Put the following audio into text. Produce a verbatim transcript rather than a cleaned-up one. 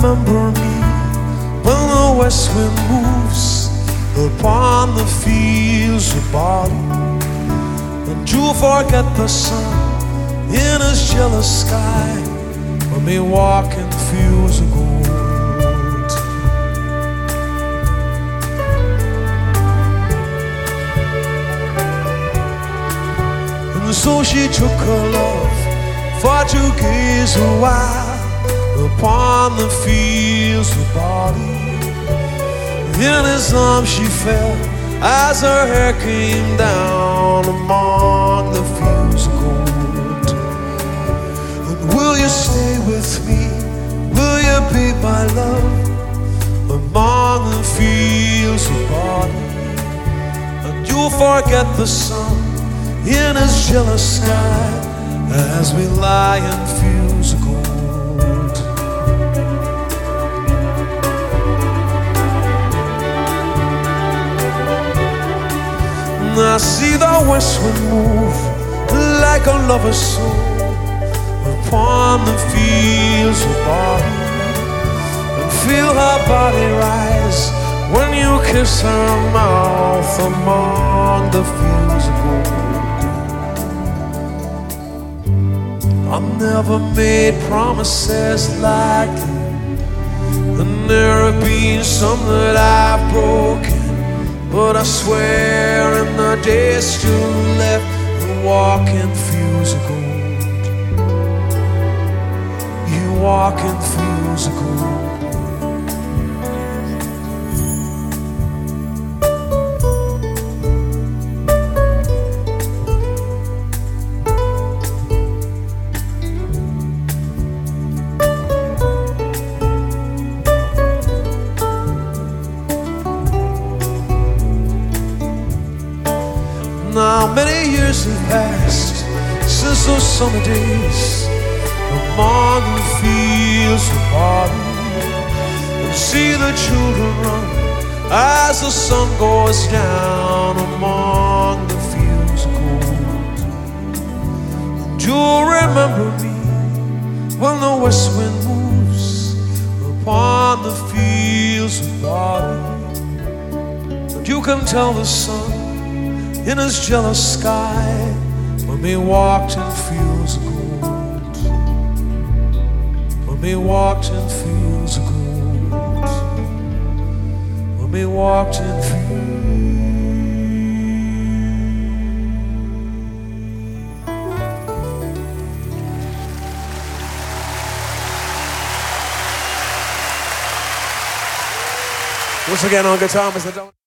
remember me when the west wind moves upon the fields of barley? And you'll forget the sun in his jealous sky when we walk in fields of gold. And so she took her love for to gaze a while upon the fields of barley. In his arms she fell as her hair came down among the fields of gold. And will you stay with me? Will you be my love among the fields of barley? And you'll forget the sun in his jealous sky as we lie in fields of gold. I see the west wind move like a lover's soul upon the fields of barley, and feel her body rise when you kiss her mouth among the fields of gold. I never made promises like you, and there have been some that I've broken. But I swear in the days still left you walk in fields of gold. You walk in fields of gold. Now many years have passed since those summer days among the fields of barley, and see the children run as the sun goes down among the fields of gold. And you'll remember me when the west wind moves upon the fields of barley, and you can tell the sun in his jealous sky when we walked in fields of gold. When we walked in fields of gold. When we walked in fields. Once again on guitar, Mister Don.